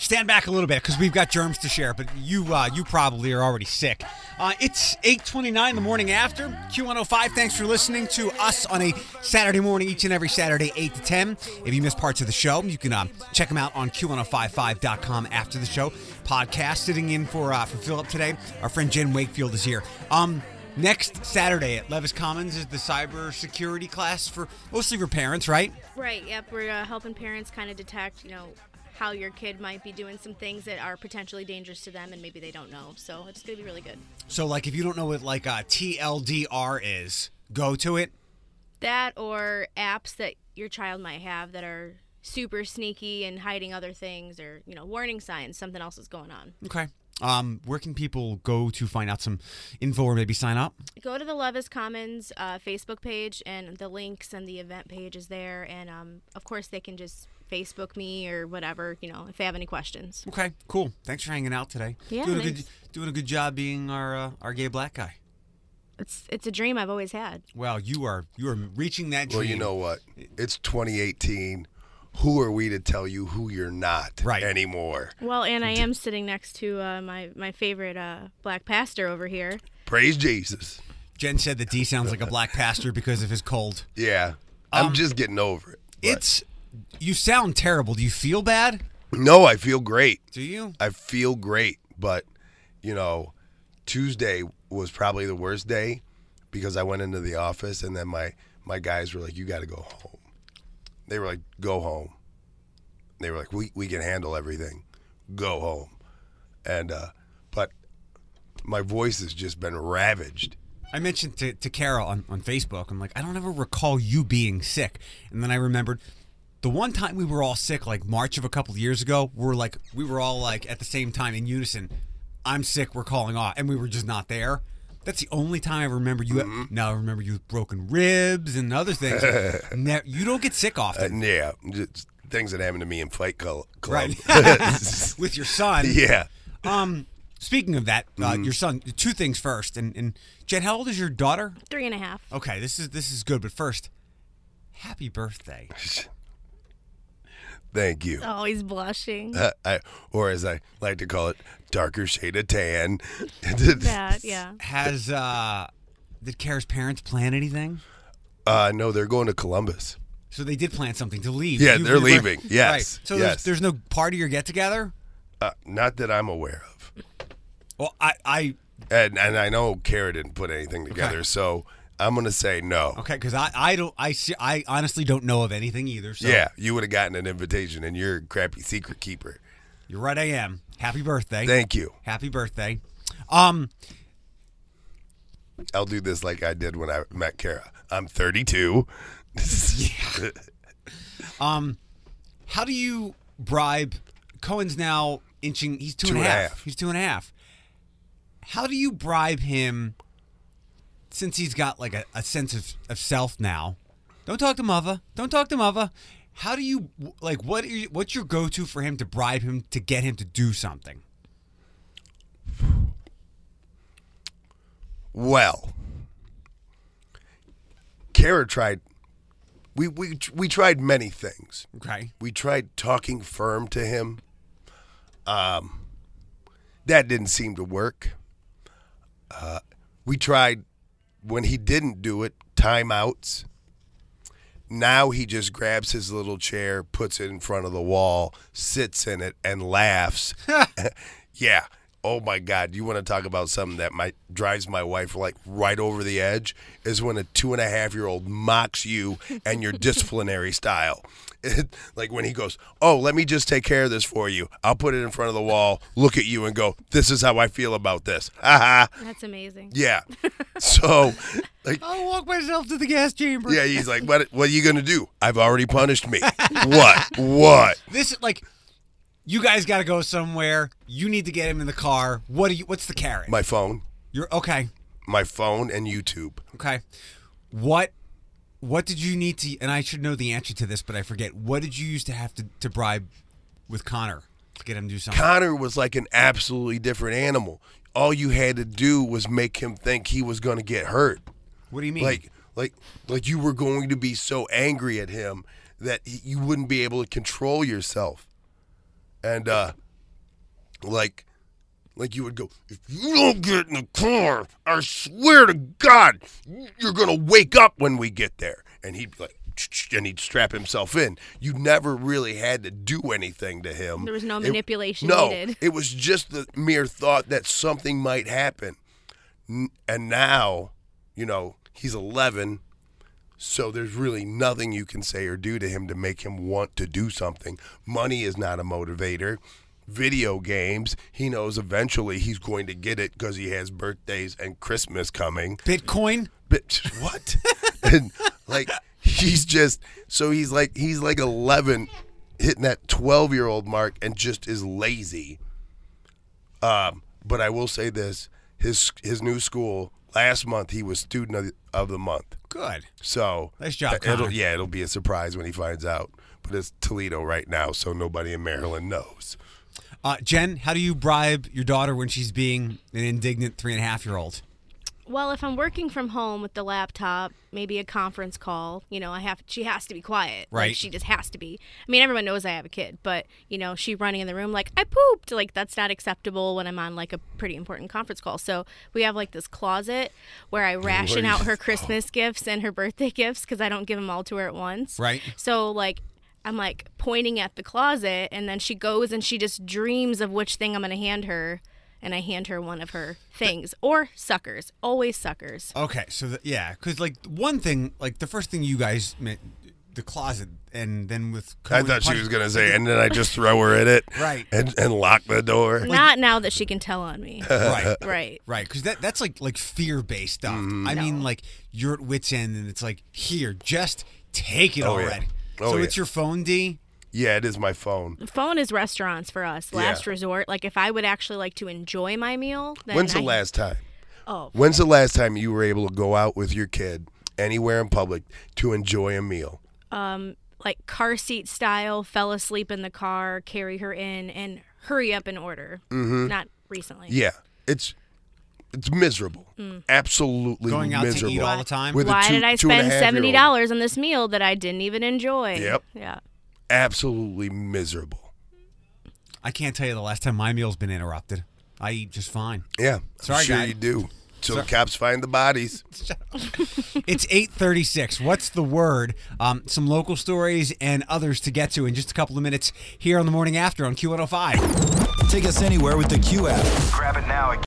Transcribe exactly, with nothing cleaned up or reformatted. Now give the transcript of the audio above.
stand back a little bit because we've got germs to share, but you uh, you probably are already sick. Uh, it's eight twenty-nine the morning after. Q one oh five, thanks for listening to us on a Saturday morning, each and every Saturday, eight to ten. If you missed parts of the show, you can uh, check them out on Q ten fifty-five dot com after the show. Podcast sitting in for uh, for Philip today. Our friend Jen Wakefield is here. Um, next Saturday at Levis Commons is the cybersecurity class for mostly for parents, right? Right. Yep. We're uh, helping parents kind of detect, you know, how your kid might be doing some things that are potentially dangerous to them, and maybe they don't know. So it's going to be really good. So, like, if you don't know what like uh, T L D R is, go to it. That or apps that your child might have that are super sneaky and hiding other things, or, you know, warning signs, something else is going on. Okay. Um, where can people go to find out some info or maybe sign up? Go to the Levis Commons uh, Facebook page, and the links and the event page is there. And, um, of course, they can just Facebook me or whatever, you know, if they have any questions. Okay, cool. Thanks for hanging out today. Yeah, doing a thanks. good doing a good job being our uh, our gay black guy. It's it's a dream I've always had. Well, you are you are reaching that dream. Well, you know what? It's twenty eighteen. Who are we to tell you who you're not right. anymore? Well, and I am sitting next to uh, my, my favorite uh, black pastor over here. Praise Jesus. Jen said that D sounds like a black pastor because of his cold. Yeah. I'm Um, just getting over it. but- It's you sound terrible. Do you feel bad? No, I feel great. Do you? I feel great. But, you know, Tuesday was probably the worst day because I went into the office and then my, my guys were like, you got to go home. They were like, go home. They were like, we we can handle everything. Go home. And, uh, but my voice has just been ravaged. I mentioned to, to Carol on, on Facebook, I'm like, I don't ever recall you being sick. And then I remembered the one time we were all sick, like March of a couple of years ago, we're like, we were all like at the same time in unison, I'm sick, we're calling off. And we were just not there. That's the only time I remember you. Mm-hmm. Now I remember you with broken ribs and other things. Ne- you don't get sick often. Uh, yeah, just things that happen to me in Fight Club. Right. With your son. Yeah. Um. Speaking of that, uh, Mm-hmm. your son. Two things first, and and Jen, how old is your daughter? Three and a half. Okay, this is this is good. But first, happy birthday. Thank you. Oh, he's blushing. Uh, I, or as I like to call it, darker shade of tan. That, yeah. Has uh, did Kara's parents plan anything? Uh, no, they're going to Columbus. So they did plan something to leave. Yeah, You they're were- leaving. Yes, Right. So yes. there's, there's no party or get together. Uh, not that I'm aware of. Well, I I And and I know Kara didn't put anything together, Okay. so I'm going to say no. okay because I I don't I see I honestly don't know of anything either. So Yeah, you would have gotten an invitation, and you're a crappy secret keeper. you're right. I am. Happy birthday. Thank you. Happy birthday. Um. I'll do this like I did when I met Kara. I'm thirty-two. Yeah. Um, how do you bribe? Cohen's now inching. He's two, Two and a and a half. half. He's two and a half. How do you bribe him? Since he's got like a, a sense of, of self now. Don't talk to mother. Don't talk to mother. How do you like? What are you, what's your go to for him to bribe him to get him to do something? Well, Kara tried. We we we tried many things. Okay. We tried talking firm to him. Um, that didn't seem to work. Uh, we tried when he didn't do it, timeouts. Now he just grabs his little chair, puts it in front of the wall, sits in it, and laughs. Yeah. Oh my God! You want to talk about something that my drives my wife like right over the edge? Is when a two and a half year old mocks you and your disciplinary style. It, like when he goes, "Oh, let me just take care of this for you. I'll put it in front of the wall, look at you, and go, this is how I feel about this." Ha That's amazing. Yeah. So, like, I'll walk myself to the gas chamber. yeah, he's like, "What? What are you gonna do? I've already punished me. What? What?" This like. You guys got to go somewhere. You need to get him in the car. What do you? What's the carrot? My phone, You're okay. my phone, and YouTube. Okay. What what did you need to and I should know the answer to this, but I forget. What did you used to have to, to bribe with Connor to get him to do something? Connor was like an absolutely different animal. All you had to do was make him think he was going to get hurt. What do you mean? Like, like, like you were going to be so angry at him that he, you wouldn't be able to control yourself. And uh, like, like you would go, if you don't get in the car, I swear to God, you're going to wake up when we get there. And he'd be like, and he'd strap himself in. You never really had to do anything to him. There was no It- manipulation no, needed. it was just the mere thought that something might happen. N- And now, you know, he's eleven, so there's really nothing you can say or do to him to make him want to do something. Money is not a motivator. Video games, he knows eventually he's going to get it because he has birthdays and Christmas coming. Bitcoin? But what? And like he's just so he's like he's like eleven, hitting that twelve year old mark, and just is lazy. Um, but I will say this: his his new school last month he was student of the, of the month. Good. So Nice job, it'll, Connor. yeah, it'll be a surprise when he finds out. But it's Toledo right now, so nobody in Maryland knows. Uh, Jen, how do you bribe your daughter when she's being an indignant three and a half year old? Well, if I'm working from home with the laptop, maybe a conference call, you know, I have she has to be quiet. Right. Like, she just has to be. I mean, everyone knows I have a kid, but, you know, she running in the room like, I pooped. Like, that's not acceptable when I'm on, like, a pretty important conference call. So we have, like, this closet where I ration out her Christmas gifts and her birthday gifts because I don't give them all to her at once. Right. So, like, I'm, like, pointing at the closet, and then she goes and she just dreams of which thing I'm going to hand her. And I hand her one of her things. Or suckers. Always suckers. Okay, so the, yeah, because like one thing, like the first thing you guys meant, the closet, and then with I thought she was gonna say, and then I just throw her in it, Right. and and lock the door. Not now that she can tell on me. right, Right. right, because that that's like like fear based stuff. I mean, No. like you're at wit's end, and it's like here, just take it Oh, yeah. already. Oh, so yeah. it's your phone, D. Yeah, it is my phone. Phone is restaurants for us. Last Yeah. resort. Like, if I would actually like to enjoy my meal, then When's the I- last time? Oh, When's the last time you were able to go out with your kid anywhere in public to enjoy a meal? um, like car seat style, fell asleep in the car, carry her in, and hurry up and order. Mm-hmm. Not recently. Yeah, it's it's miserable. Absolutely Going out to miserable. eat all the time? With a Why two- did I two and a spend half seventy year old. dollars on this meal that I didn't even enjoy? Yep. Yeah. Absolutely miserable. I can't tell you the last time my meal's been interrupted. I eat just fine. Yeah, Sorry, I'm sure guy. you do. So Sorry. the cops find the bodies. It's eight thirty-six. What's the word? Um, some local stories and others to get to in just a couple of minutes here on the morning after on Q one oh five. Take us anywhere with the Q app. Grab it now at